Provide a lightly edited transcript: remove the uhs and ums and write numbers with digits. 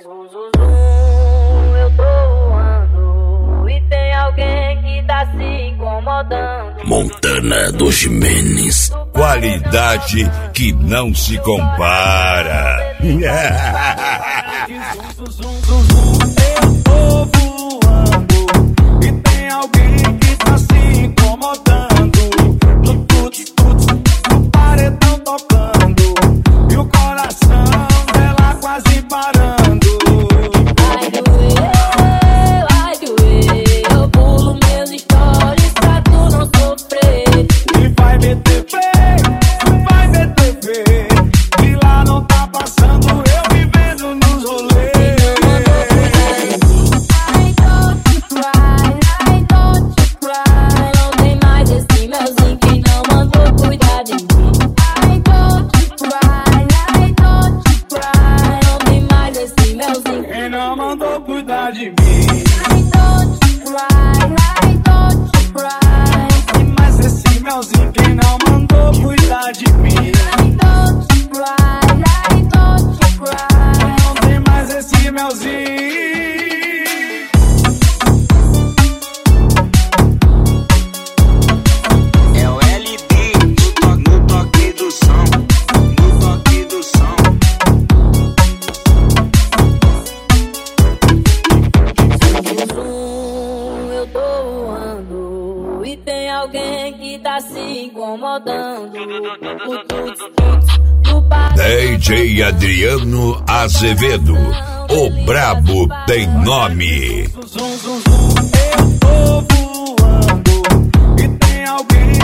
Zum, zum, zum, eu tô voando e tem alguém que tá se incomodando. Montana dos Jimenez. Qualidade que não se compara. Eu tô voando e tem alguém que tá se incomodando. No tuts-tuts, no paredão tocando e o coração dela quase parando. Vai doer, eu pulo meus stories pra tu não sofrer. E vai meter fé, vai meter fé, e lá não tá passando eu vivendo nos rolês. I don't cry, não tem mais esse melzinho que não mandou cuidar de mim. I don't cry, não tem mais esse melzinho Quem não mandou cuidar de mim? I don't cry. E mais esse melzinho, quem não mandou cuidar de mim? I don't cry. Não tem mais esse melzinho. É o LB no toque do som, no toque do som. Eu tô voando e tem alguém que tá se incomodando. O tuts-tuts do paredão. DJ Adriano Azevedo, o brabo tem nome. Zum, zum, zum, eu tô voando e tem alguém